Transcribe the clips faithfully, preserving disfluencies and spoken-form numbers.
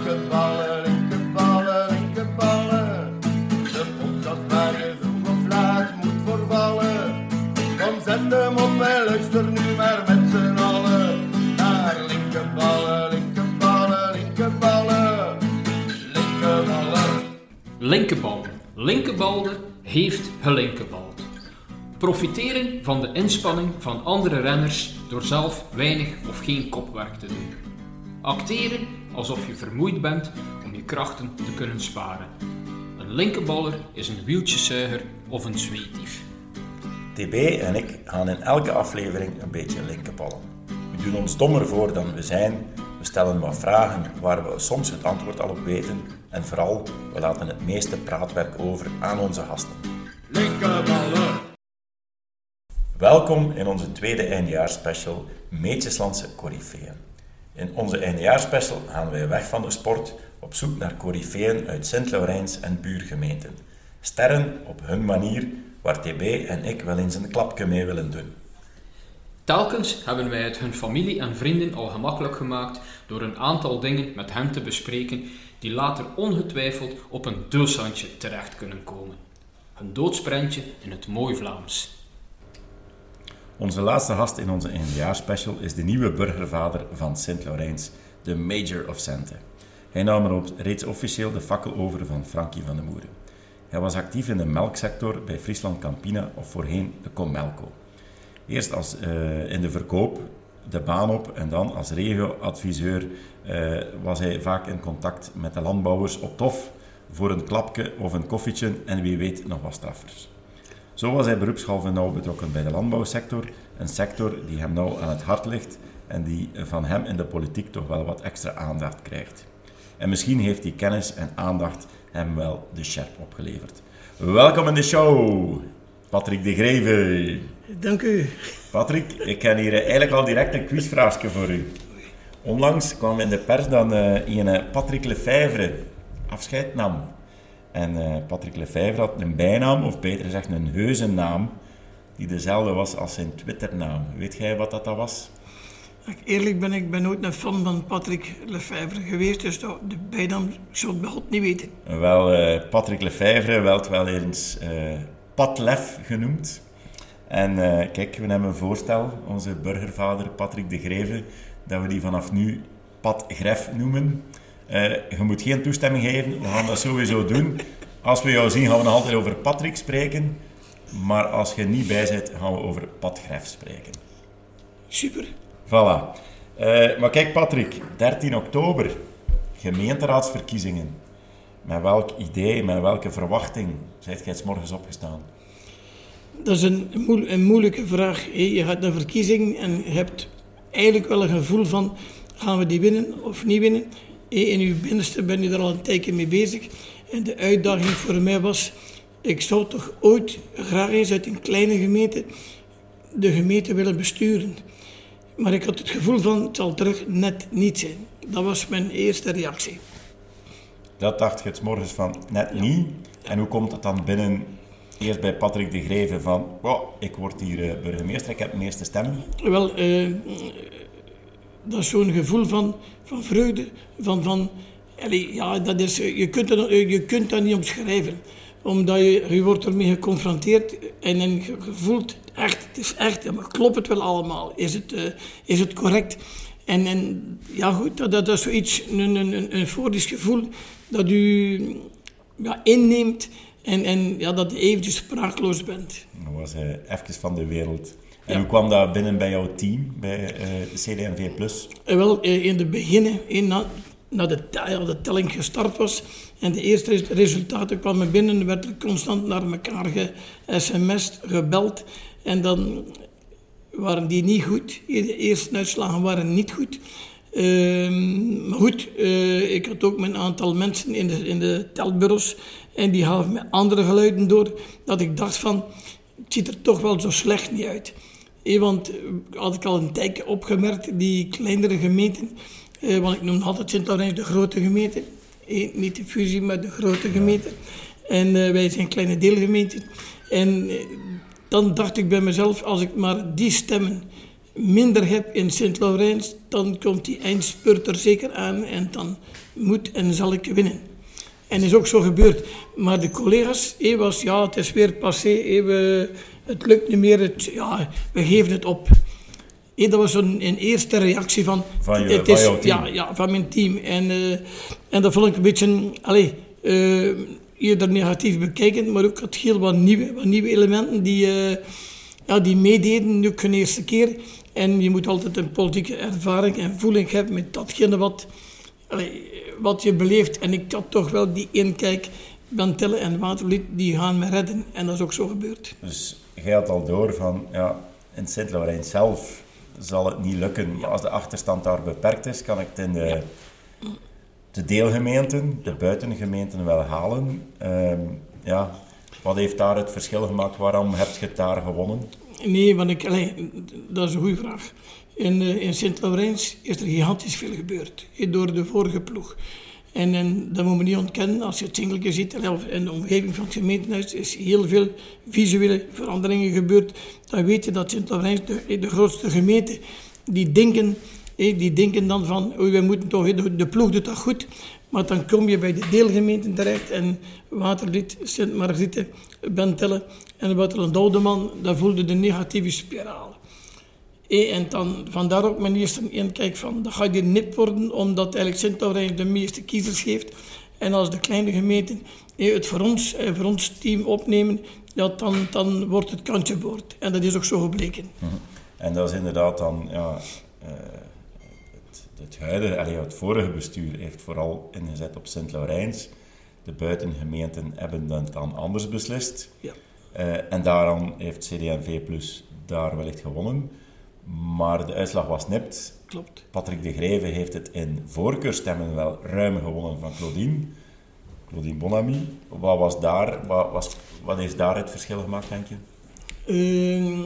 linkerballen, linkerballen, linkerballen. De podcast waar je vroeg of laat moet voorvallen. Kom zet hem op en luister nu maar met z'n allen. Naar linkerballen, linkerballen, linkerballen. Linkerballen. Linkerballen. Linkerballen heeft gelinkerbald. Profiteren van de inspanning van andere renners door zelf weinig of geen kopwerk te doen. Acteren alsof je vermoeid bent om je krachten te kunnen sparen. Een linkerballer is een wieltjeszuiger of een zweetief. T B en ik gaan in elke aflevering een beetje linkerballen. We doen ons dommer voor dan we zijn, we stellen wat vragen waar we soms het antwoord al op weten en vooral, we laten het meeste praatwerk over aan onze gasten. Linkerballen. Welkom in onze tweede eindejaarsspecial Meetjeslandse Coryfeeën. In onze eindejaarsspecial gaan wij weg van de sport op zoek naar coryfeeën uit Sint-Laurijns en buurgemeenten. Sterren op hun manier waar T B en ik wel eens een klapje mee willen doen. Telkens hebben wij het hun familie en vrienden al gemakkelijk gemaakt door een aantal dingen met hen te bespreken die later ongetwijfeld op een dooshandje terecht kunnen komen. Een doodsprentje in het mooi Vlaams. Onze laatste gast in onze eindejaarsspecial is de nieuwe burgervader van Sint-Laurijns, de Major of Sente. Hij nam er reeds officieel de fakkel over van Frankie van de Moeren. Hij was actief in de melksector bij Friesland Campina of voorheen de Comelco. Eerst als, uh, in de verkoop, de baan op en dan als regioadviseur uh, was hij vaak in contact met de landbouwers op Tof voor een klapje of een koffietje en wie weet nog wat straffers. Zo was hij beroepshalve nauw betrokken bij de landbouwsector, een sector die hem nauw aan het hart ligt en die van hem in de politiek toch wel wat extra aandacht krijgt. En misschien heeft die kennis en aandacht hem wel de sjerp opgeleverd. Welkom in de show, Patrick de Greve. Dank u. Patrick, ik heb hier eigenlijk al direct een quizvraagje voor u. Onlangs kwam in de pers dat uh, een Patrick Lefevre afscheid nam. En uh, Patrick Lefevre had een bijnaam, of beter gezegd een heuse naam, die dezelfde was als zijn Twitternaam. Weet jij wat dat, dat was? Eerlijk ben ik ben nooit een fan van Patrick Lefevre geweest, dus de bijnaam zou ik bij God niet weten. Wel, uh, Patrick Lefevre werd wel eens uh, Pat Lef genoemd. En uh, kijk, we hebben een voorstel, onze burgervader Patrick de Greve, dat we die vanaf nu Pat Gref noemen. Uh, je moet geen toestemming geven, we gaan dat sowieso doen. Als we jou zien gaan we nog altijd over Patrick spreken, maar als je niet bij bent gaan we over Pat Gref spreken. Super. Voilà. Uh, maar kijk Patrick, dertien oktober, gemeenteraadsverkiezingen. Met welk idee, met welke verwachting zijt jij 's morgens opgestaan? Dat is een, moe- een moeilijke vraag. Je gaat naar verkiezingen en je hebt eigenlijk wel een gevoel van, gaan we die winnen of niet winnen? In je binnenste ben je er al een tijdje mee bezig. En de uitdaging voor mij was, ik zou toch ooit graag eens uit een kleine gemeente de gemeente willen besturen. Maar ik had het gevoel van, het zal terug net niet zijn. Dat was mijn eerste reactie. Dat dacht je 's morgens van net ja. niet. En hoe komt het dan binnen, eerst bij Patrick de Greve, van wow, ik word hier uh, burgemeester, ik heb de meeste stemmen? Wel, uh, dat is zo'n gevoel van, van vreugde, van... van allee, ja, dat is, je, kunt dat, je kunt dat niet omschrijven. Omdat je, je wordt ermee geconfronteerd en, en je voelt echt, het is echt, maar klopt het wel allemaal? Is het, uh, is het correct? En, en ja goed, dat, dat is zoiets, een, een, een euforisch gevoel dat u ja, inneemt en, en ja, dat je eventjes sprakeloos bent. Dat was uh, even van de wereld. En ja. Hoe kwam dat binnen bij jouw team, bij uh, de C D en V plus? En wel, uh, in het begin, in, na, na de, ja, de telling gestart was en de eerste resultaten kwamen binnen, werd er constant naar elkaar ge-sms'd, gebeld en dan waren die niet goed. De eerste uitslagen waren niet goed. Uh, maar goed, uh, ik had ook met een aantal mensen in de, in de telbureaus en die gaven me andere geluiden door, dat ik dacht van, het ziet er toch wel zo slecht niet uit. Eh, want uh, had ik al een tijdje opgemerkt, die kleinere gemeenten, uh, want ik noem altijd Sint-Laurijns de grote gemeente, eh, niet de fusie, maar de grote gemeente. En uh, wij zijn kleine deelgemeenten. En uh, dan dacht ik bij mezelf, als ik maar die stemmen minder heb in Sint-Laurens, dan komt die eindspurt er zeker aan en dan moet en zal ik winnen. En is ook zo gebeurd. Maar de collega's, hé, was, ja, het is weer passé, hé, we, het lukt niet meer, het, ja, we geven het op. Hé, dat was een, een eerste reactie van, van, je, het van is, jouw team. Ja, ja, van mijn team. En, uh, en dat vond ik een beetje, allez, uh, eerder negatief bekijken, maar ook had heel wat nieuwe, wat nieuwe elementen die, uh, ja, die meededen, nu de eerste keer. En je moet altijd een politieke ervaring en voeling hebben met datgene wat, allez, wat je beleeft. En ik had toch wel die inkijk, Bentelle en Watervliet, die gaan me redden. En dat is ook zo gebeurd. Dus jij had al door van, ja, in Sint-Laurens zelf zal het niet lukken. Maar als de achterstand daar beperkt is, kan ik het in de, ja. de deelgemeenten, de buitengemeenten wel halen. Um, ja, wat heeft daar het verschil gemaakt? Waarom heb je het daar gewonnen? Nee, want ik, allez, dat is een goede vraag. In, uh, in Sint-Laurens is er gigantisch veel gebeurd, door de vorige ploeg. En, en dat moet men niet ontkennen, als je het singeltje ziet, in de omgeving van het gemeentehuis is heel veel visuele veranderingen gebeurd. Dan weet je dat Sint-Laurens, de, de grootste gemeente, die denken, die denken dan van, oh, wij moeten toch, de, de ploeg doet dat goed. Maar dan kom je bij de deelgemeenten terecht en Watervliet, Sint-Margriete, Bentelle en Waterland-Oudeman, daar voelde de negatieve spiraal. En dan, vandaar ook mijn eerste inkijk van, dat gaat hier nip worden, omdat eigenlijk Sint-Laurens de meeste kiezers heeft. En als de kleine gemeenten het voor ons, voor ons team opnemen, ja, dan, dan wordt het kantje boord. En dat is ook zo gebleken. Mm-hmm. En dat is inderdaad dan, ja, uh, het, het huidige, allee, het vorige bestuur heeft vooral ingezet op Sint-Laurens. De buitengemeenten hebben dat dan anders beslist. Ja. Uh, en daarom heeft C D en V plus daar wellicht gewonnen. Maar de uitslag was nipt. Klopt. Patrick de Greve heeft het in voorkeurstemmen wel ruim gewonnen van Claudine. Claudine Bonamy. Wat, was daar, wat, was, wat heeft daar het verschil gemaakt, denk je? Uh,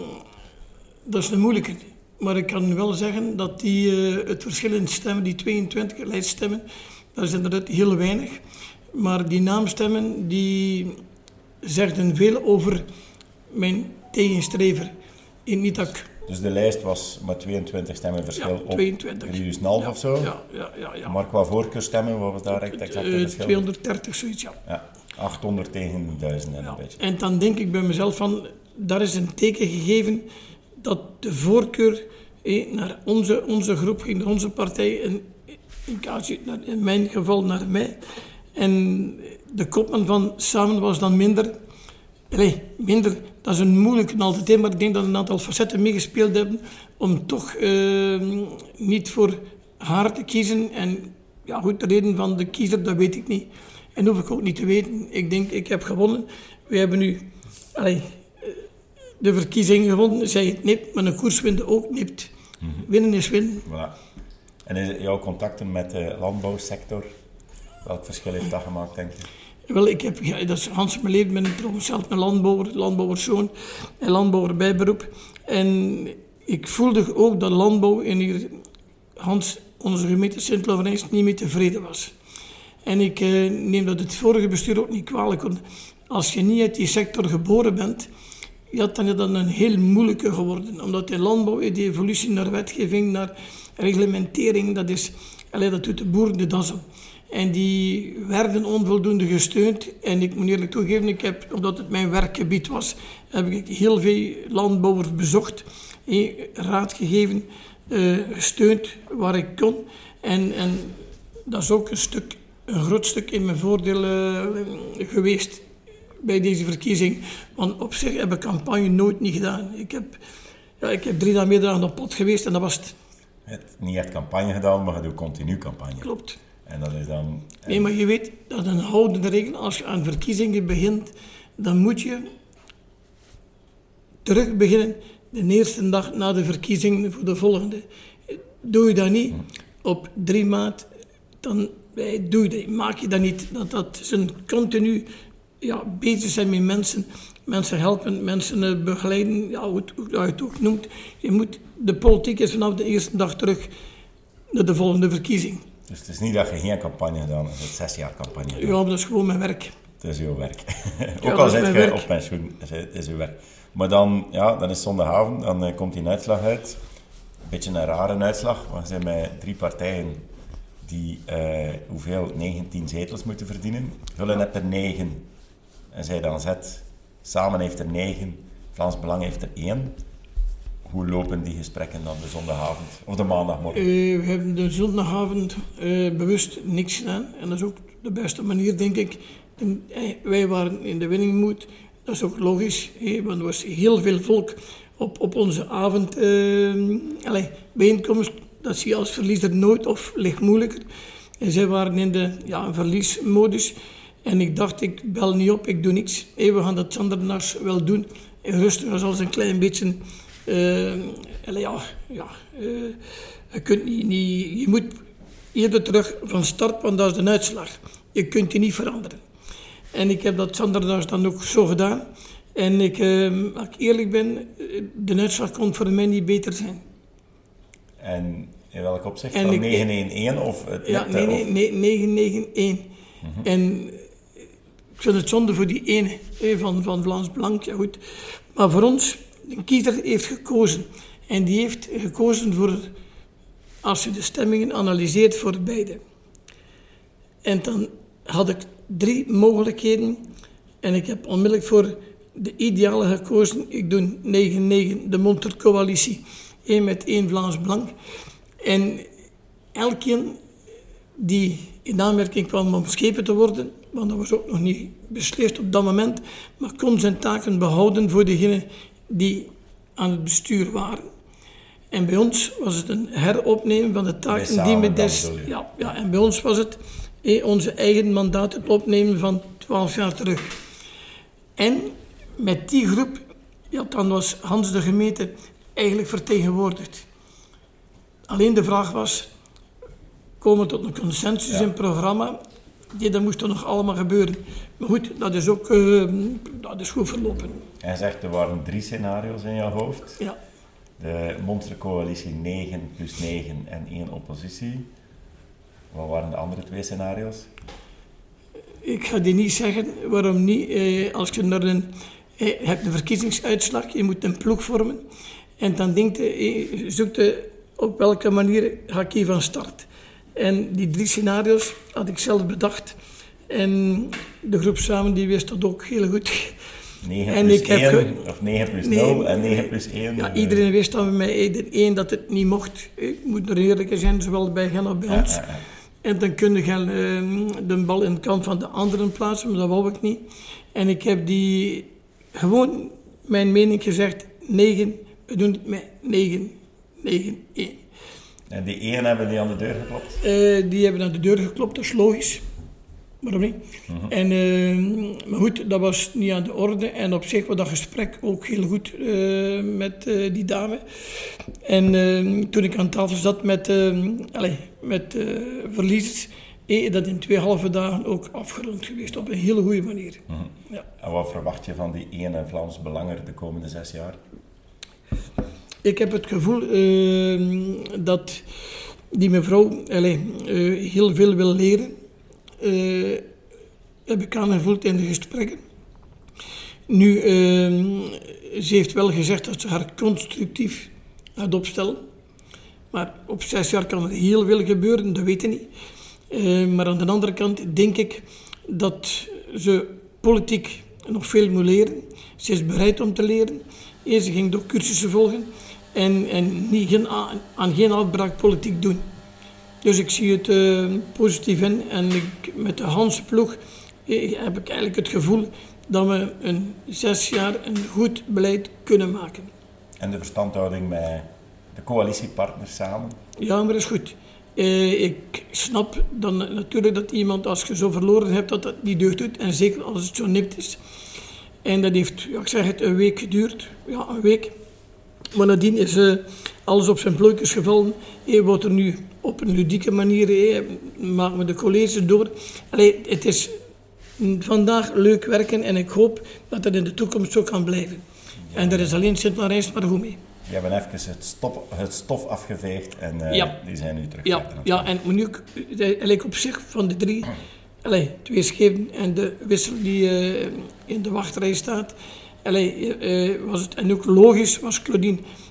dat is een moeilijke. Maar ik kan wel zeggen dat die, uh, het verschil in stemmen, die tweeëntwintig lijststemmen, dat is inderdaad heel weinig. Maar die naamstemmen, die zegden veel over mijn tegenstrever. In niet dat ik... Dus de lijst was met tweeëntwintig stemmen verschil ja, tweeëntwintig. op drie duizend of zo? Ja, ja, ja, ja. Maar qua voorkeurstemmen, wat was daar echt exact het uh, verschil? tweehonderddertig, zoiets, ja. Ja, achthonderd tegen duizend en ja. een beetje. En dan denk ik bij mezelf van, daar is een teken gegeven dat de voorkeur eh, naar onze, onze groep ging, naar onze partij, in, in, in mijn geval naar mij. En de kopman van Samen was dan minder. Nee, minder, dat is een moeilijke altijd, maar ik denk dat een aantal facetten meegespeeld hebben om toch uh, niet voor haar te kiezen. En ja, goed, de reden van de kiezer, dat weet ik niet. En hoef ik ook niet te weten. Ik denk, ik heb gewonnen. We hebben nu allee, de verkiezing gewonnen, zij het nipt, maar een koers winnen ook nipt. Mm-hmm. Winnen is winnen. Voilà. En is jouw contacten met de landbouwsector, welk verschil heeft dat gemaakt, denk je? Wel, ik heb, ja, dat is Hans mijn leven, ben ik trouwens zelf een landbouwer, landbouwerszoon en landbouwer bij beroep. En ik voelde ook dat landbouw in hier, Hans, onze gemeente Sint-Laurens, niet mee tevreden was. En ik eh, neem dat het vorige bestuur ook niet kwalijk, want als je niet uit die sector geboren bent, ja, dan is dat een heel moeilijke geworden. Omdat in landbouw, die evolutie naar wetgeving, naar reglementering, dat is, allee, dat doet de boer de das om. En die werden onvoldoende gesteund. En ik moet eerlijk toegeven, ik heb, omdat het mijn werkgebied was, heb ik heel veel landbouwers bezocht, eh, raad gegeven, eh, gesteund waar ik kon. En, en dat is ook een stuk, een groot stuk in mijn voordeel uh, geweest bij deze verkiezing. Want op zich heb ik campagne nooit niet gedaan. Ik heb, ja, ik heb drie dagen meedragen op pot geweest en dat was het. Je hebt niet echt campagne gedaan, maar je doet continu campagne. Klopt. En dat is dan... Nee, maar je weet, dat is een houdende regel. Als je aan verkiezingen begint, dan moet je terug beginnen de eerste dag na de verkiezingen voor de volgende. Doe je dat niet op drie maart, dan doe je dat. Maak je dat niet. Dat, dat is een continu ja, bezig zijn met mensen. Mensen helpen, mensen begeleiden, ja, hoe, hoe je het ook noemt. Je moet, de politiek is vanaf de eerste dag terug naar de volgende verkiezing. Dus het is niet dat je geen campagne gedaan hebt, het is zes jaar campagne gedaan. Ja, maar dat is gewoon mijn werk. Het is uw werk. Ja, ook al zit je werk. op pensioen, het is uw werk. Maar dan, ja, dan is zondagavond, dan uh, komt die uitslag uit. Een beetje een rare uitslag, want we zijn met drie partijen die uh, hoeveel? negentien zetels moeten verdienen. Vullen heeft er negen en zij dan zet. Samen heeft er negen, Vlaams Belang heeft er één. Hoe lopen die gesprekken dan de zondagavond of de maandagmorgen? Uh, we hebben de zondagavond uh, bewust niks gedaan. En dat is ook de beste manier, denk ik. En, uh, wij waren in de winningmoed. Dat is ook logisch, uh, want er was heel veel volk op, op onze avond. Uh, allez, bijeenkomst, dat zie je als verliezer nooit of ligt moeilijker. En zij waren in de ja, verliesmodus. En ik dacht, ik bel niet op, ik doe niks. Hey, we gaan dat Sandernaars wel doen. En rustig, als een klein beetje... Uh, ja, ja uh, je, kunt niet, niet, je moet eerder terug van start, want dat is de uitslag. Je kunt die niet veranderen. En ik heb dat Sandernaars dan ook zo gedaan. En ik, uh, als ik eerlijk ben, de uitslag kon voor mij niet beter zijn. En in welk opzicht? Van negen één één of het ja, nette, nee, nee, nee, negen negen één. Mm-hmm. En ik vind het zonde voor die ene eh, van, van Vlaams Belang, ja goed. Maar voor ons, de kiezer heeft gekozen. En die heeft gekozen voor, als je de stemmingen analyseert, voor beide. En dan had ik drie mogelijkheden. En ik heb onmiddellijk voor de ideale gekozen. Ik doe negen negen, de monstercoalitie. Eén met één Vlaams Belang. En elkeen die in aanmerking kwam om schepen te worden, want dat was ook nog niet beslist op dat moment, maar kon zijn taken behouden voor degenen die aan het bestuur waren. En bij ons was het een heropnemen van de taken die we des... Ja, ja, en bij ons was het eh, onze eigen mandaat, het opnemen van twaalf jaar terug. En met die groep, ja, dan was Hans de gemeente eigenlijk vertegenwoordigd. Alleen de vraag was, komen we tot een consensus ja. in het programma? Nee, dat moest toch nog allemaal gebeuren. Maar goed, dat is ook uh, dat is goed verlopen. Hij zegt, er waren drie scenario's in jouw hoofd. Ja. De monstercoalitie negen plus negen en één oppositie. Wat waren de andere twee scenario's? Ik ga die niet zeggen. Waarom niet? Eh, als je naar een... Je hebt een verkiezingsuitslag, je moet een ploeg vormen. En dan denkt je, zoekt je op welke manier ga ik hier van start. En die drie scenario's had ik zelf bedacht. En de groep samen die wist dat ook heel goed. negen en plus ik één, heb ge... of negen plus nul nee, en negen plus één. Ja, iedereen wist dat bij mij de één dat het niet mocht. Ik moet er eerlijk zijn, zowel bij hen als bij ons. Ja, ja, ja. En dan kun je uh, de bal in de kant van de anderen plaatsen, maar dat wou ik niet. En ik heb die gewoon mijn mening gezegd, negen, we doen het met negen, negen, één. En die één hebben die aan de deur geklopt? Uh, die hebben aan de deur geklopt, dat is logisch. Waarom niet? Uh-huh. En, uh, maar goed, dat was niet aan de orde. En op zich was dat gesprek ook heel goed uh, met uh, die dame. En uh, toen ik aan tafel zat met, uh, allez, met uh, verliezers, is dat in twee halve dagen ook afgerond geweest. Op een hele goede manier. Uh-huh. Ja. En wat verwacht je van die ene Vlaams Belanger de komende zes jaar? Ik heb het gevoel uh, dat die mevrouw allez, uh, heel veel wil leren. Uh, heb ik aangevoeld in de gesprekken. Nu, uh, ze heeft wel gezegd dat ze haar constructief gaat opstellen. Maar op zes jaar kan er heel veel gebeuren, dat weet je niet. Uh, maar aan de andere kant denk ik dat ze politiek nog veel moet leren. Ze is bereid om te leren. Eerst ze ging door cursussen volgen en, en niet, geen, aan geen afbraak politiek doen. Dus ik zie het uh, positief in en ik, met de Hanse ploeg eh, heb ik eigenlijk het gevoel dat we een zes jaar een goed beleid kunnen maken. En de verstandhouding met de coalitiepartners samen? Ja, maar dat is goed. Uh, ik snap dan natuurlijk dat iemand, als je zo verloren hebt, dat dat niet deugd doet. En zeker als het zo nipt is. En dat heeft, ja, ik zeg het, een week geduurd. Ja, een week. Maar nadien is uh, alles op zijn plooitjes gevallen. Hij wordt er nu op een ludieke manier, hey, maken we de colleges door. Allee, het is vandaag leuk werken en ik hoop dat dat in de toekomst zo kan blijven. Ja. En daar is alleen Sint-Laurens maar goed mee. Je hebben even het, stop, het stof afgeveegd en uh, ja. die zijn nu terug. Ja, ja en nu eigenlijk op zich van de drie, allee, twee schepen en de wissel die uh, in de wachtrij staat, allee, uh, was het, en ook logisch was Claudine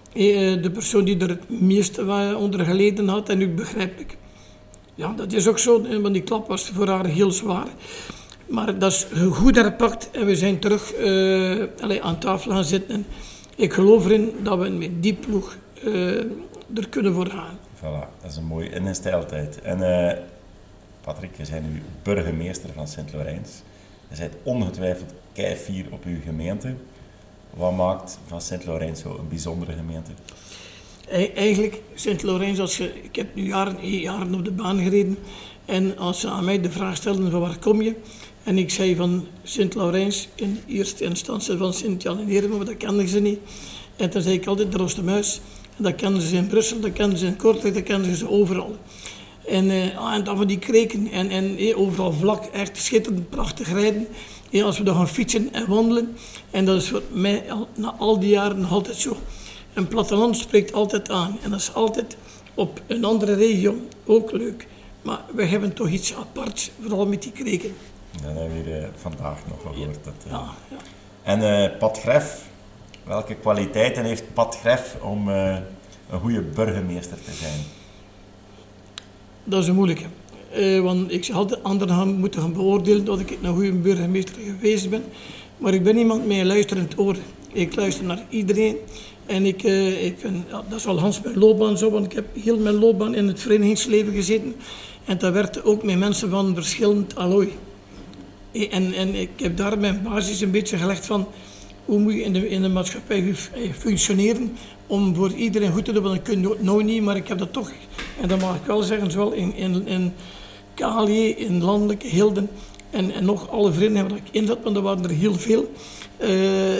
Eh, de persoon die er het meeste onder geleden had, en nu begrijp ik. Ja, dat is ook zo, want die klap was voor haar heel zwaar. Maar dat is goed herpakt en we zijn terug uh, allez, aan tafel gaan zitten. En ik geloof erin dat we met die ploeg uh, er kunnen voor gaan. Voilà, dat is een mooie ingesteldheid. En uh, Patrick, je bent nu burgemeester van Sint-Laurijns. Je bent ongetwijfeld keifier op uw gemeente. Wat maakt van Sint-Laurijns zo een bijzondere gemeente? Eigenlijk, Sint-Laurijns, als je, ik heb nu jaren, jaren op de baan gereden. En als ze aan mij de vraag stelden van waar kom je? En ik zei van Sint-Laurijns, in eerste instantie van Sint-Jan en Heerema, maar dat kenden ze niet. En toen zei ik altijd de Rostemuis. En dat kenden ze in Brussel, dat kenden ze in Kortrijk, dat kenden ze overal. En, uh, ah, en dan van die kreken en, en eh, overal vlak, echt schitterend, prachtig rijden. Eh, als we dan gaan fietsen en wandelen. En dat is voor mij al, na al die jaren nog altijd zo. Een platteland spreekt altijd aan. En dat is altijd op een andere regio ook leuk. Maar we hebben toch iets aparts, vooral met die kreken. Dat hebben we uh, vandaag nog wel gehoord. Dat, uh... ja, ja. En uh, Pat Gref, welke kwaliteiten heeft Pat Gref om uh, een goede burgemeester te zijn? Dat is een moeilijke. Uh, want ik had de anderen gaan, moeten gaan beoordelen dat ik een goede burgemeester geweest ben. Maar ik ben iemand met een luisterend oor. Ik luister naar iedereen. En ik, uh, ik vind, ja, dat is wel Hans mijn loopbaan zo, want ik heb heel mijn loopbaan in het verenigingsleven gezeten. En dat werd ook met mensen van verschillend allooi. En, en ik heb daar mijn basis een beetje gelegd van hoe moet je in de, in de maatschappij functioneren om voor iedereen goed te doen. Want dat kun je nou niet, maar ik heb dat toch, en dat mag ik wel zeggen, zowel in, in, in K L J, in landelijke Hilden en, en nog alle vrienden waar ik in zat, want er waren er heel veel. Uh,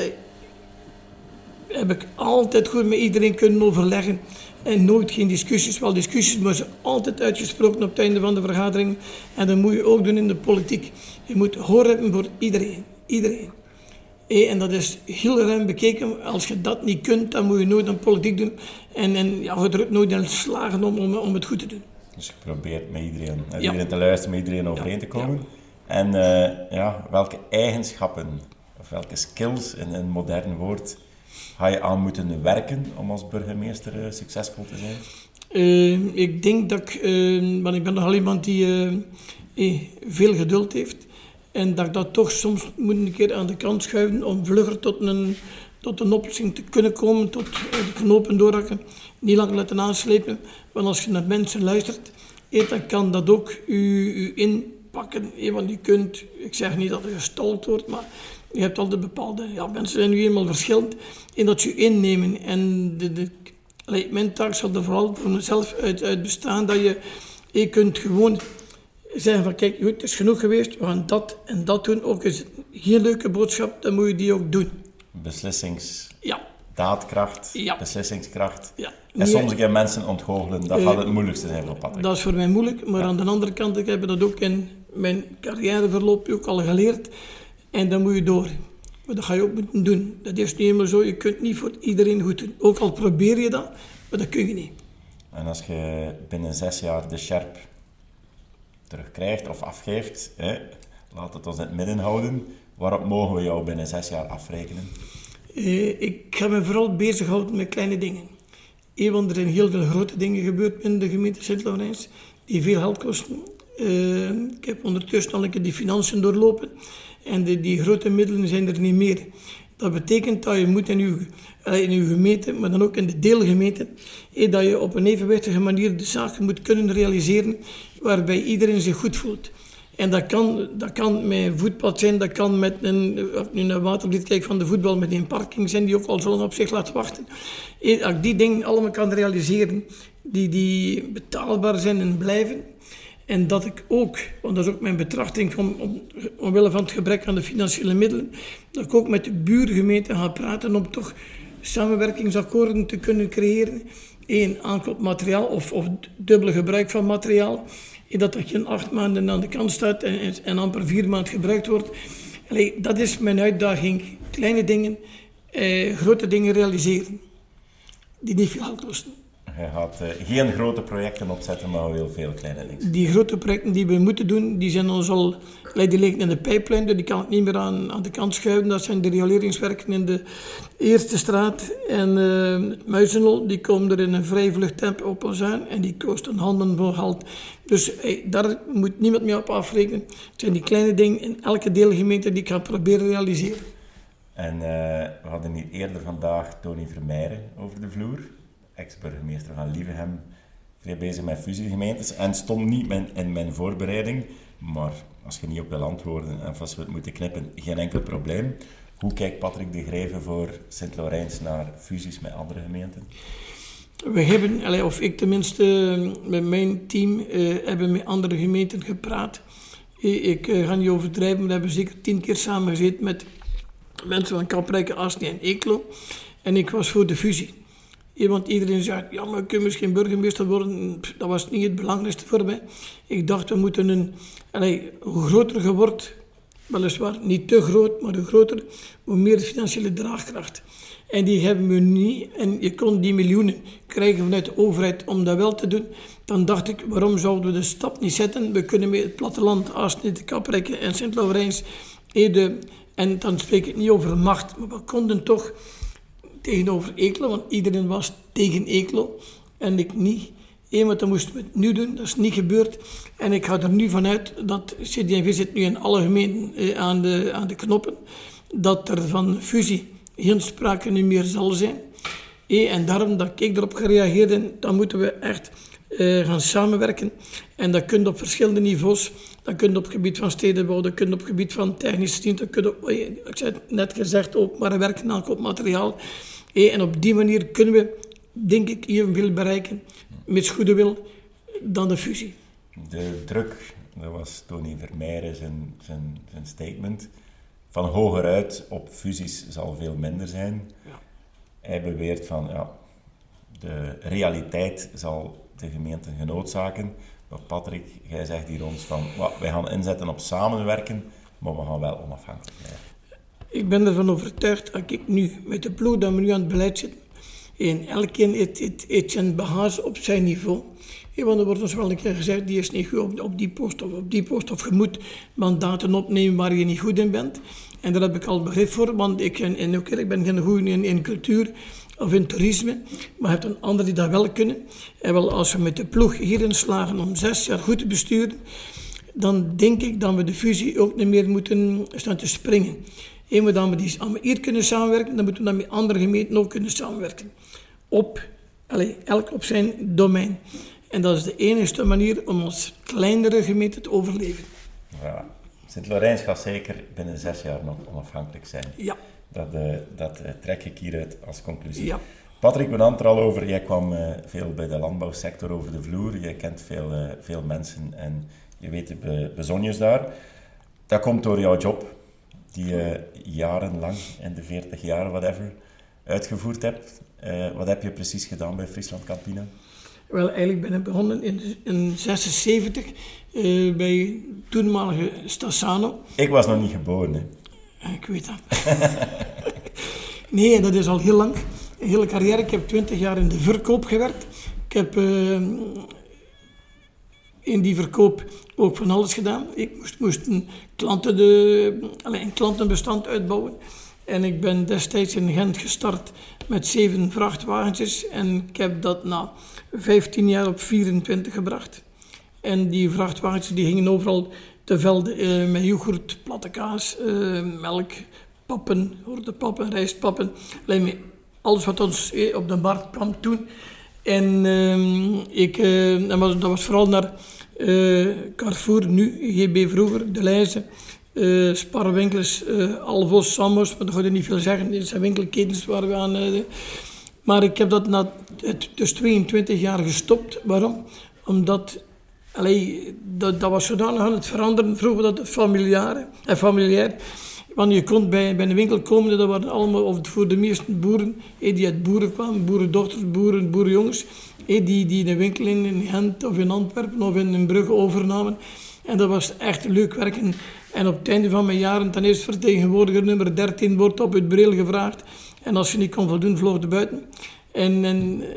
heb ik altijd goed met iedereen kunnen overleggen. En nooit geen discussies, wel discussies, maar ze altijd uitgesproken op het einde van de vergadering. En dat moet je ook doen in de politiek. Je moet hoor hebben voor iedereen. Iedereen. En dat is heel ruim bekeken. Als je dat niet kunt, dan moet je nooit aan politiek doen. En, en ja, je drukt nooit in slagen om, om, om het goed te doen. Dus je probeert met iedereen, met ja. iedereen te luisteren, met iedereen overeen ja. te komen. Ja. En uh, ja, welke eigenschappen, of welke skills, in een modern woord, ga je aan moeten werken om als burgemeester uh, succesvol te zijn? Uh, ik denk dat ik, uh, want ik ben nogal iemand die uh, eh, veel geduld heeft. En dat ik dat toch soms moet een keer aan de kant schuiven om vlugger tot een, tot een oplossing te kunnen komen, tot de knopen doorhakken, niet lang laten aanslepen. Want als je naar mensen luistert, eh, dan kan dat ook u, u inpakken. Eh, want je kunt, ik zeg niet dat er gestold wordt, maar je hebt altijd bepaalde, ja, mensen zijn nu eenmaal verschillend in dat ze je innemen. En de, de, mijn taak zal er vooral voor mezelf uit, uit bestaan dat je, je kunt gewoon zeggen van kijk, goed, het is genoeg geweest, we gaan dat en dat doen. Ook is het een heel leuke boodschap, dan moet je die ook doen. Beslissings... Ja. Daadkracht, ja. beslissingskracht. Ja. En soms een keer mensen ontgoochelen, dat uh, gaat het moeilijkste zijn voor Patrick. Dat is voor mij moeilijk, maar ja. aan de andere kant, ik heb dat ook in mijn carrièreverloop ook al geleerd. En dan moet je door. Maar dat ga je ook moeten doen. Dat is niet helemaal zo, je kunt niet voor iedereen goed doen. Ook al probeer je dat, maar dat kun je niet. En als je binnen zes jaar de Sjerp terugkrijgt of afgeeft, hè, laat het ons in het midden houden, waarop mogen we jou binnen zes jaar afrekenen? Uh, ik ga me vooral bezighouden met kleine dingen. Eén, want er zijn heel veel grote dingen gebeurd in de gemeente Sint-Laurijns, die veel geld kosten. Uh, ik heb ondertussen al een keer die financiën doorlopen en de, die grote middelen zijn er niet meer. Dat betekent dat je moet in je, in je gemeente, maar dan ook in de deelgemeente, eh, dat je op een evenwichtige manier de zaken moet kunnen realiseren waarbij iedereen zich goed voelt. En dat kan, dat kan met een voetpad zijn, dat kan met een, of nu naar Watervliet kijk van de voetbal, met een parking zijn die ook al zo lang op zich laat wachten. Eh, als ik die dingen allemaal kan realiseren, die, die betaalbaar zijn en blijven. En dat ik ook, want dat is ook mijn betrachting om, om, omwille van het gebrek aan de financiële middelen, dat ik ook met de buurgemeente ga praten om toch samenwerkingsakkoorden te kunnen creëren. Eén, aankoop materiaal of, of dubbele gebruik van materiaal. Dat dat geen acht maanden aan de kant staat en, en, en amper vier maanden gebruikt wordt. Allee, dat is mijn uitdaging. Kleine dingen, eh, grote dingen realiseren. Die niet veel geld kosten. Je Je gaat uh, geen grote projecten opzetten, maar heel veel kleine dingen. Die grote projecten die we moeten doen, die zijn ons al, die liggen in de pijplijn, dus die kan ik niet meer aan, aan de kant schuiven. Dat zijn de rioleringswerken in de Eerste Straat en uh, het Muizenhol. Die komen er in een vrij vlug tempo op ons aan en die kosten handen vol geld. Dus hey, daar moet niemand mee op afrekenen. Het zijn die kleine dingen in elke deelgemeente die ik ga proberen te realiseren. En uh, we hadden hier eerder vandaag Tony Vermeijren over de vloer, ex-burgemeester van Lievehem, vrij bezig met fusiegemeentes. En stond niet mijn, in mijn voorbereiding, maar als je niet op wil antwoorden en vast wilt moeten knippen, geen enkel probleem. Hoe kijkt Patrick de Grijve voor Sint-Laurens naar fusies met andere gemeenten? We hebben, of ik tenminste, met mijn team, uh, hebben met andere gemeenten gepraat. Ik uh, ga niet overdrijven, maar we hebben zeker tien keer samengezeten met mensen van Kaprijke, Asni en Eeklo. En ik was voor de fusie. Want iedereen zei, ja, maar kun je misschien burgemeester worden? Dat was niet het belangrijkste voor mij. Ik dacht, we moeten een... Allee, hoe groter je wordt, weliswaar niet te groot, maar hoe groter, hoe meer financiële draagkracht. En die hebben we niet. En je kon die miljoenen krijgen vanuit de overheid om dat wel te doen. Dan dacht ik, waarom zouden we de stap niet zetten? We kunnen met het platteland, Asni, de Kaprijke en Sint-Laurens, Ede... En dan spreek ik niet over macht, maar we konden toch tegenover Eeklo, want iedereen was tegen Eeklo en ik niet. Eén, want dan moesten we het nu doen, dat is niet gebeurd. En ik ga er nu vanuit dat C D en V zit nu in alle gemeenten eh, aan, de, aan de knoppen, dat er van fusie geen sprake nu meer zal zijn. Eh, en daarom dat ik erop gereageerd heb, dan moeten we echt uh, gaan samenwerken. En dat kun je op verschillende niveaus. Dat kun je op het gebied van stedenbouw, dat kun je op het gebied van technische dienst, dat kun je op, ik zei het net gezegd, openbare werken, aankoop materiaal. En op die manier kunnen we, denk ik, evenveel bereiken, met goede wil, dan de fusie. De druk, dat was Tony Vermeijren zijn, zijn, zijn statement, van hogeruit op fusies zal veel minder zijn. Ja. Hij beweert van, ja, de realiteit zal de gemeenten genoodzaken. Maar Patrick, jij zegt hier ons van, well, wij gaan inzetten op samenwerken, maar we gaan wel onafhankelijk blijven. Ik ben ervan overtuigd dat ik nu, met de ploeg dat we nu aan het beleid zitten, en elkeen heeft zijn bagage op zijn niveau. Ja, want er wordt ons wel een keer gezegd, die is niet goed op, op die post of op die post, of je moet mandaten opnemen waar je niet goed in bent. En daar heb ik al begrip voor, want ik, en ook, ik ben geen goed in, in cultuur of in toerisme, maar je hebt een ander die dat wel kunnen. En wel, als we met de ploeg hierin slagen om zes jaar goed te besturen, dan denk ik dat we de fusie ook niet meer moeten staan te springen. En we dan met die allemaal hier kunnen samenwerken, dan moeten we dan met andere gemeenten ook kunnen samenwerken. Op, allez, elk op zijn domein. En dat is de enige manier om als kleinere gemeente te overleven. Ja, Sint-Laurens gaat zeker binnen zes jaar nog onafhankelijk zijn. Ja. Dat, uh, dat uh, trek ik hieruit als conclusie. Ja. Patrick, we hadden het er al over. Jij kwam uh, veel bij de landbouwsector over de vloer. Je kent veel, uh, veel mensen en je weet de be- bezonjes daar. Dat komt door jouw job, die je uh, jarenlang, in de veertig jaar, whatever, uitgevoerd hebt. Uh, wat heb je precies gedaan bij Friesland Campina? Wel, eigenlijk ben ik begonnen in negentien zesenzeventig uh, bij toenmalige Stassano. Ik was nog niet geboren, hè. Ik weet dat. Nee, dat is al heel lang. Een hele carrière. Ik heb twintig jaar in de verkoop gewerkt. Ik heb uh, in die verkoop ook van alles gedaan. Ik moest, moest een, klanten de, allez, een klantenbestand uitbouwen. En ik ben destijds in Gent gestart met zeven vrachtwagentjes. En ik heb dat na vijftien jaar op vierentwintig gebracht. En die vrachtwagentjes die gingen overal te velden uh, met yoghurt, platte kaas, uh, melk, pappen, hoordepappen, rijstpappen. Met alles wat ons uh, op de markt kwam toen. En uh, ik, uh, dat, was, dat was vooral naar uh, Carrefour, nu G B vroeger, De Leize, uh, Sparwinkels, uh, Alvos, Samos, maar dat ga je niet veel zeggen. Dit zijn winkelketens waar we aan... Uh, maar ik heb dat na het, dus tweeëntwintig jaar gestopt. Waarom? Omdat... Allee, dat, dat was zodanig aan het veranderen. Vroeger dat het familiair, en familiair. Want je kon bij, bij een winkel komen, dat waren allemaal, of voor de meeste boeren, die uit boeren kwamen, boerendochters, boeren, boerenjongens, die, die de winkel in, in Gent of in Antwerpen of in, in Brugge overnamen. En dat was echt leuk werken. En op het einde van mijn jaren, ten eerste vertegenwoordiger nummer dertien, wordt op het bril gevraagd. En als je niet kon voldoen, vloog je buiten. En, en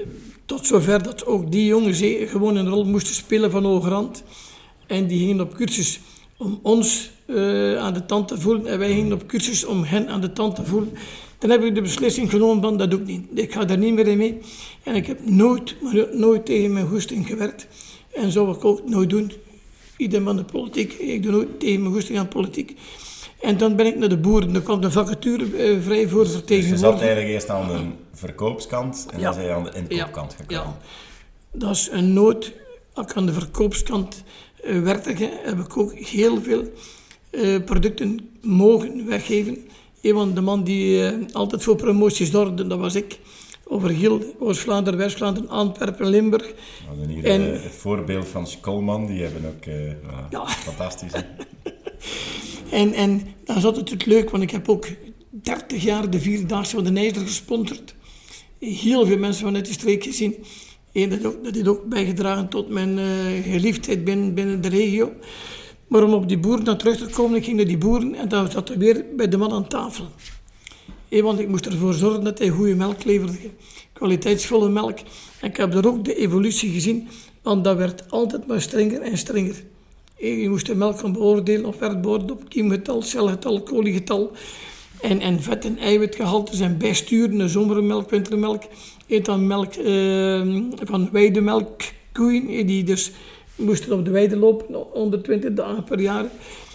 tot zover dat ook die jongens eh, gewoon een rol moesten spelen van hogerhand. En die gingen op cursus om ons uh, aan de tand te voelen. En wij gingen op cursus om hen aan de tand te voelen. Dan heb ik de beslissing genomen van, dat doe ik niet. Ik ga daar niet meer in mee. En ik heb nooit, maar nooit tegen mijn goesting gewerkt. En zou ik ook nooit doen. Iedereen van de politiek. Ik doe nooit tegen mijn goesting aan politiek. En dan ben ik naar de boeren. Dan kwam de vacature uh, vrij voor vertegenwoordiger. Dus je zat eigenlijk eerst aan de verkoopskant en ja. dan zijn je aan de inkoopkant ja. gekomen. Ja. Dat is een nood. Als ik aan de verkoopskant uh, werkte, heb ik ook heel veel uh, producten mogen weggeven. Een van de man die uh, altijd voor promoties zorgde, dat was ik. Over heel Oost-Vlaanderen, West-Vlaanderen, Antwerpen, Limburg. We hadden hier en, uh, het voorbeeld van Skolman, die hebben ook uh, uh, ja. fantastisch. en, en dan zat het het leuk, want ik heb ook dertig jaar de Vierdaagse van de Nijzer gesponsord. Heel veel mensen vanuit de streek gezien. En dat, ook, dat heeft ook bijgedragen tot mijn uh, geliefdheid binnen, binnen de regio. Maar om op die boeren naar terug te komen, ik ging naar die boeren en dan zat ik weer bij de man aan tafel. Hey, want ik moest ervoor zorgen dat hij goede melk leverde. Kwaliteitsvolle melk. En ik heb daar ook de evolutie gezien, want dat werd altijd maar strenger en strenger. Hey, je moest de melk gaan beoordelen of werd beoordeeld op kiemgetal, celgetal, koliegetal. En, en vet- en eiwitgehaltes en bijsturen, de zomermelk, wintermelk. Eet dan melk uh, van weidemelkkoeien, die dus moesten op de weide lopen, honderdtwintig dagen per jaar.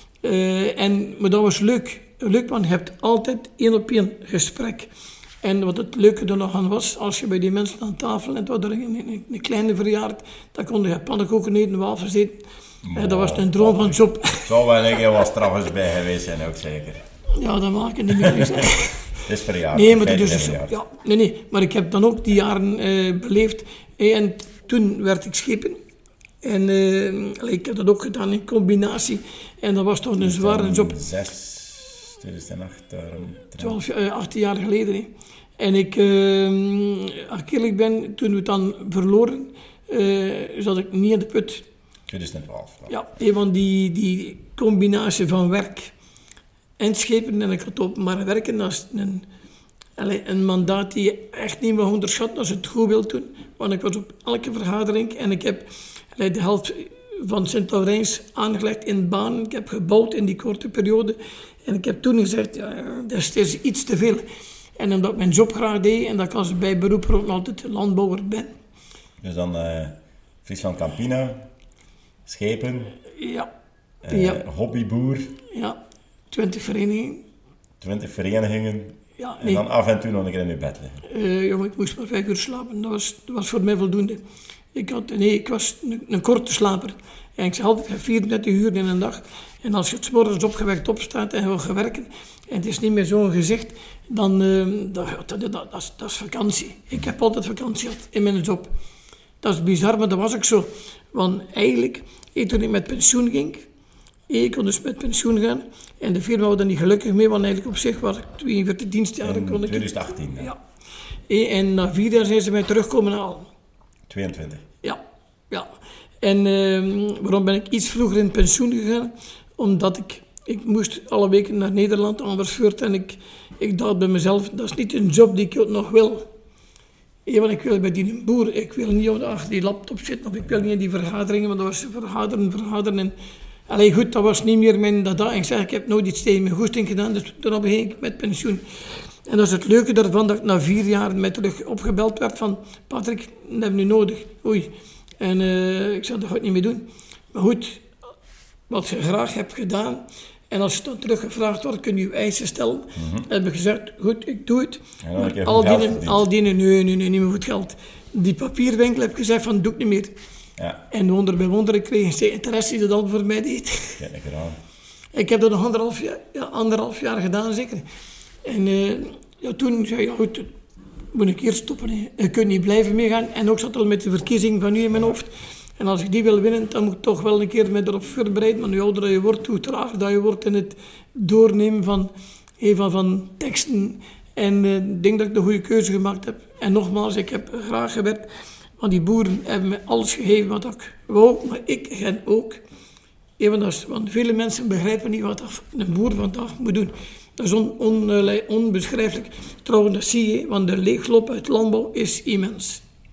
Uh, en, maar dat was leuk. Leuk, want je hebt altijd één op één gesprek. En wat het leuke er nog aan was, als je bij die mensen aan tafel, en het was er een, een, een kleine verjaard, dan kon je pannenkoeken eten, wafels eten. Oh, uh, dat was een droom van Job. Zou wel een keer wat strafjes bij geweest zijn, ook zeker. Ja, dat maak ik niet meer. Het is verjaard. Nee, maar dat is dus, ja, nee, nee, maar ik heb dan ook die jaren uh, beleefd. En toen werd ik schepen. En uh, ik heb dat ook gedaan in combinatie. En dat was toch een zware job. tweeduizend acht, daarom. twaalf, achttien jaar geleden. He. En ik, uh, als ik eerlijk ben, toen we het dan verloren, uh, zat ik niet in de put. tweeduizend twaalf. Ja, ja van die, die combinatie van werk en schepen. En ik had openbaar werken, dat is een, een mandaat die je echt niet mag onderschatten als je het goed wilt doen. Want ik was op elke vergadering en ik heb de helft van Sint-Laurijns aangelegd in banen. Ik heb gebouwd in die korte periode. En ik heb toen gezegd, ja, dat is iets te veel. En omdat ik mijn job graag deed en dat ik als bij beroep ook altijd landbouwer ben. Dus dan uh, Friesland Campina, schepen, ja. Uh, ja. hobbyboer. Ja, twintig verenigingen. twintig verenigingen. Ja, nee. En dan af en toe nog een keer in je bed liggen. Uh, jongen, ik moest maar vijf uur slapen. Dat was, dat was voor mij voldoende. Ik, had, nee, ik was een, een korte slaper. En ik zeg altijd vierentwintig uur in een dag. En als je het 's morgens opgewekt opstaat en wil gaan werken, en het is niet meer zo'n gezicht, dan uh, dat, dat, dat, dat, is, dat is vakantie. Ik heb altijd vakantie gehad in mijn job. Dat is bizar, maar dat was ook zo. Want eigenlijk, toen ik met pensioen ging, ik kon dus met pensioen gaan, en de firma was er niet gelukkig mee, want eigenlijk op zich was ik tweeënveertig dienstjaren. In kon ik, twintig achttien. Ja. ja. En na vier jaar zijn ze mij terugkomen halen. tweeëntwintig. Ja, ja. En uh, waarom ben ik iets vroeger in pensioen gegaan? Omdat ik, ik moest alle weken naar Nederland, Amersfoort. En ik, ik dacht bij mezelf, dat is niet een job die ik nog wil. Ja, want ik wil bij die boer, ik wil niet achter die laptop zitten. Of ik wil niet in die vergaderingen, want dat was vergaderen, vergaderen. En, allee, goed, dat was niet meer mijn dada. En ik zeg, ik heb nooit iets tegen mijn goesting gedaan, dus daarop ging ik met pensioen. En dat is het leuke daarvan, dat ik na vier jaar mij terug opgebeld werd van, Patrick, dat hebben we nu nodig. Oei. En uh, ik zei, dat ga ik niet meer doen. Maar goed, wat je graag hebt gedaan, en als je dan teruggevraagd wordt, kun je je eisen stellen. Mm-hmm. Heb ik gezegd, goed, ik doe het. Ja, maar al die, al die, nee, nee, nee, niet meer goed geld. Die papierwinkel heb ik gezegd van, doe ik niet meer. Ja. En wonder bij wonder, ik kreeg een interesse die dat dan voor mij deed. Ja, ik gedaan. Ik heb dat nog anderhalf jaar, ja, anderhalf jaar gedaan, zeker. En uh, ja, toen zei ik, ja goed, moet ik hier stoppen. Hè. Je kunt niet blijven meegaan. En ook zat al met de verkiezing van nu in mijn hoofd. En als ik die wil winnen, dan moet ik toch wel een keer me erop voorbereiden. Maar hoe ouder je wordt, hoe trager dat je wordt in het doornemen van, van, van teksten. En uh, ik denk dat ik de goede keuze gemaakt heb. En nogmaals, ik heb graag gewerkt. Want die boeren hebben me alles gegeven wat ik wou, maar ik hen ook. Even als, want vele mensen begrijpen niet wat een boer vandaag moet doen. Dat is on, on, onbeschrijfelijk. Trouwens, dat zie je, want de leegloop uit landbouw is immens.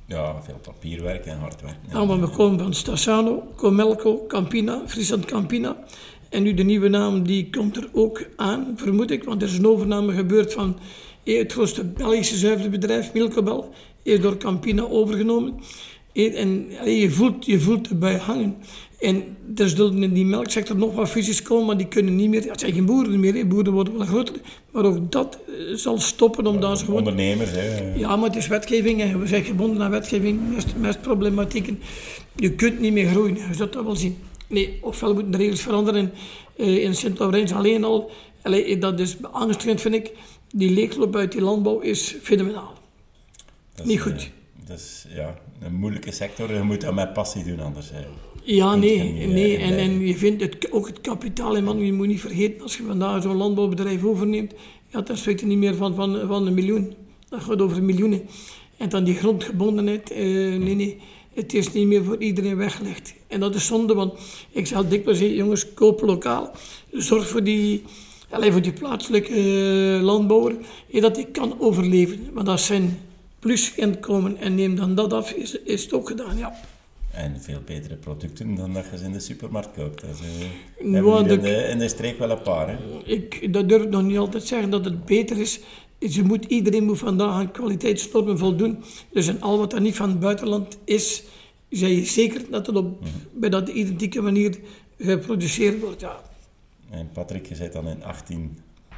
Ja, veel papierwerk en hard werk. Ja, maar we komen van Stassano, Comelco, Campina, Friesland Campina. En nu de nieuwe naam, die komt er ook aan, vermoed ik. Want er is een overname gebeurd van het grootste Belgische zuivelbedrijf, Milcobel. Is door Campina overgenomen. En je voelt, je voelt de bui hangen. En er zullen in die melksector nog wat fusies komen, maar die kunnen niet meer. Ja, het zijn geen boeren meer, hè. Boeren worden wel groter. Maar ook dat zal stoppen omdat ze gewoon... Ondernemers, hè. Ja, maar het is wetgeving en we zijn gebonden aan wetgeving, mest, mestproblematieken. Je kunt niet meer groeien, je zult dat wel zien. Nee, ofwel moeten de regels veranderen. Uh, in Sint-Laurens alleen al, allee, dat is beangstigend vind ik. Die leegloop uit die landbouw is fenomenaal. Dat niet is, goed. Uh, dat is ja, een moeilijke sector, je moet dat met passie doen anders. Uh. Ja, nee, nee. En, en je vindt het, ook het kapitaal in man, je moet niet vergeten, als je vandaag zo'n landbouwbedrijf overneemt, ja, dan spreekt je niet meer van, van, van een miljoen. Dat gaat over miljoenen. En dan die grondgebondenheid, uh, nee, nee, het is niet meer voor iedereen weggelegd. En dat is zonde, want ik zal dikwijls zeggen, jongens, koop lokaal, zorg voor die, allez, voor die plaatselijke uh, landbouwer, ja, dat die kan overleven. Want dat zijn plusinkomen en neem dan dat af, is, is het ook gedaan, ja. En veel betere producten dan dat je ze in de supermarkt koopt. Dat is, uh, ja, hebben we de, in, de, in de streek wel een paar. Hè? Ik, dat durf ik nog niet altijd zeggen dat het beter is. Je moet, iedereen moet vandaag aan kwaliteitsnormen voldoen. Dus en al wat er niet van het buitenland is, zijn je zeker dat het op mm-hmm. bij dat identieke manier geproduceerd wordt. Ja. En Patrick, je bent dan in achttien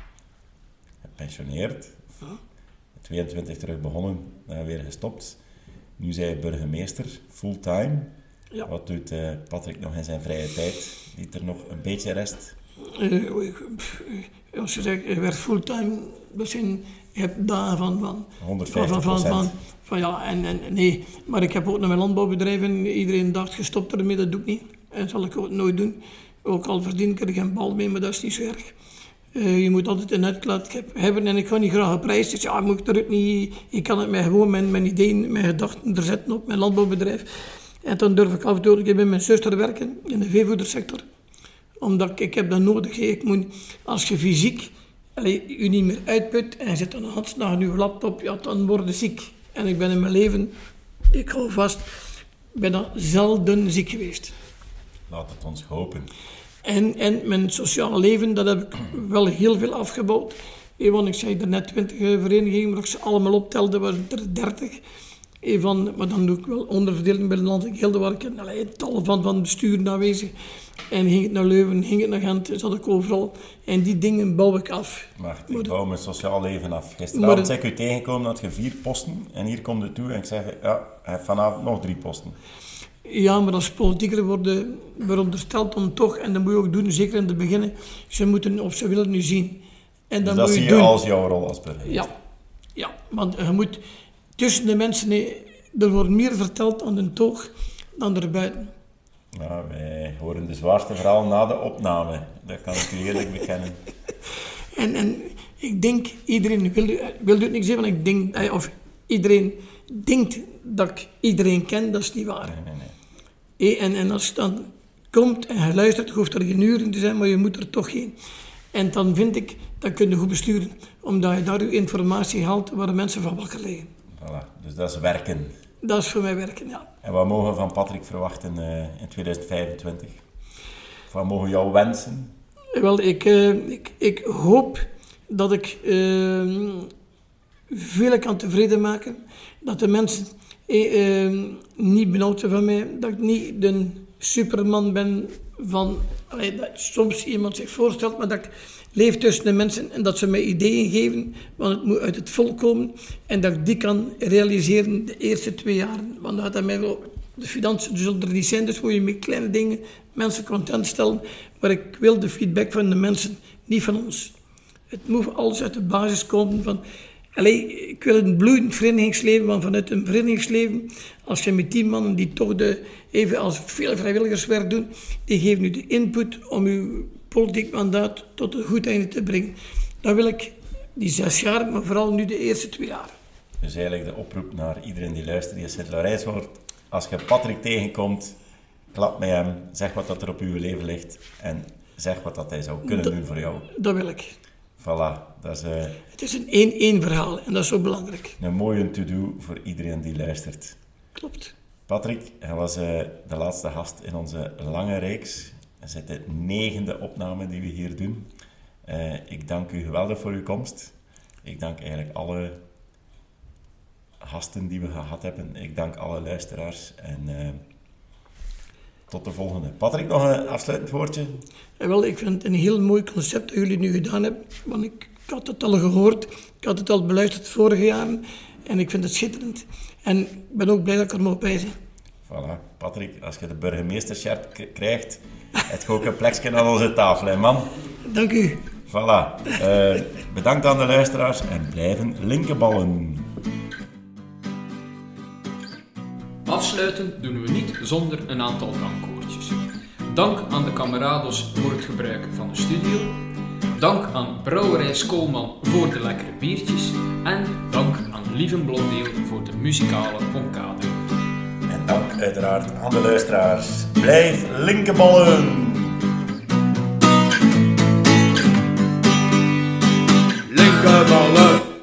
gepensioneerd. Ja. tweeëntwintig terug begonnen, dan weer gestopt. Nu ben je burgemeester, fulltime. Ja. Wat doet uh, Patrick nog in zijn vrije tijd? Liet er nog een beetje rest? Uh, als je zegt, je werkt fulltime, dat zijn, je hebt dagen van... van honderdvijftig van, van, van, van ja, en, en nee. Maar ik heb ook nog mijn landbouwbedrijven. Iedereen dacht, gestopt ermee, dat doe ik niet. En dat zal ik ook nooit doen. Ook al verdien ik er geen bal mee, maar dat is niet zo erg. Uh, je moet altijd een uitlaat hebben en ik ga niet graag geprijsd. Dus ja, moet ik er ook niet... Ik kan het mij gewoon mijn, mijn ideeën, mijn gedachten verzetten op mijn landbouwbedrijf. En dan durf ik af en toe bij mijn zuster werken in de veevoedersector. Omdat ik, ik heb dat nodig. Ik moet, als je fysiek allez, je niet meer uitput en je zit aan de hand aan je laptop, ja, dan word je ziek. En ik ben in mijn leven, ik hou vast, ben dat zelden ziek geweest. Laat het ons hopen. En, en mijn sociaal leven, dat heb ik wel heel veel afgebouwd. Want ik zei er net twintig verenigingen, maar als ik ze allemaal optelde, waren er dertig. Van, maar dan doe ik wel onderverdeling bij de landelijke gilde, waar ik een tal van, van besturen aanwezig. En ging het naar Leuven, ging het naar Gent, zat ik overal. En die dingen bouw ik af. Maar ik bouw mijn sociaal leven af. Gisteravond ben ik u tegengekomen dat je vier posten en hier komt het toe en ik zeg, ja, hij heeft vanavond nog drie posten. Ja, maar als politieker worden verondersteld om toch, en dat moet je ook doen, zeker in het begin, ze moeten of ze willen nu zien. En dus dan dat moet zie je je doen. als jouw rol als burger? Ja, ja, want je moet tussen de mensen, er wordt meer verteld aan de toog dan erbuiten. Ja, wij horen de zwaarste verhaal na de opname, dat kan ik u eerlijk bekennen. En, en ik denk, iedereen wil, wil het niet zeggen, want ik denk, of iedereen denkt dat ik iedereen ken, dat is niet waar. Nee, nee, nee. En, en als je dan komt en je luistert, hoeft er geen uren te zijn, maar je moet er toch heen. En dan vind ik, dat kun je goed besturen, omdat je daar je informatie haalt waar de mensen van wakker liggen. Voilà, dus dat is werken. Dat is voor mij werken, ja. En wat mogen we van Patrick verwachten uh, in tweeduizend vijfentwintig? Of wat mogen jouw wensen? Wel, ik, uh, ik, ik hoop dat ik uh, veel kan tevreden maken. Dat de mensen uh, niet benauwd zijn van mij. Dat ik niet de superman ben van... Allee, dat soms iemand zich voorstelt, maar dat ik leef tussen de mensen en dat ze mij ideeën geven, want het moet uit het volk komen. En dat ik die kan realiseren de eerste twee jaar. Want dat mij wel... De financiën zullen er niet zijn, dus moet je met kleine dingen mensen content stellen. Maar ik wil de feedback van de mensen, niet van ons. Het moet alles uit de basis komen van... Allee, ik wil een bloeiend verenigingsleven, want vanuit een verenigingsleven, als je met tien mannen die toch de, even als veel vrijwilligerswerk doen, die geven u de input om uw politiek mandaat tot een goed einde te brengen. Dan wil ik die zes jaar, maar vooral nu de eerste twee jaar. Dus eigenlijk de oproep naar iedereen die luistert, die in Sint-Laurens wordt. Als je Patrick tegenkomt, klap met hem, zeg wat dat er op uw leven ligt en zeg wat dat hij zou kunnen dat, doen voor jou. Dat wil ik. Voilà, dat is... Uh, het is een één-één verhaal en dat is zo belangrijk. Een mooie to-do voor iedereen die luistert. Klopt. Patrick, hij was uh, de laatste gast in onze lange reeks. Het is de negende opname die we hier doen. Uh, ik dank u geweldig voor uw komst. Ik dank eigenlijk alle gasten die we gehad hebben. Ik dank alle luisteraars. En uh, tot de volgende. Patrick, nog een afsluitend woordje? Ja, wel, ik vind het een heel mooi concept dat jullie nu gedaan hebben. Want ik, ik had het al gehoord. Ik had het al beluisterd vorige jaren. En ik vind het schitterend. En ik ben ook blij dat ik er mag bij zijn. Voilà. Patrick, als je de burgemeestershirt k- krijgt, heb je ook een plekje aan onze tafel, hè, man? Dank u. Voilà. Uh, bedankt aan de luisteraars en blijven linkenballen. Afsluiten doen we niet zonder een aantal dankwoordjes. Dank aan de kamerados voor het gebruik van de studio. Dank aan Brouwerij Skoolman voor de lekkere biertjes. En dank aan Lieven Blondeel voor de muzikale omkadering. En dank uiteraard aan de luisteraars. Blijf linkenballen! Linkenballen.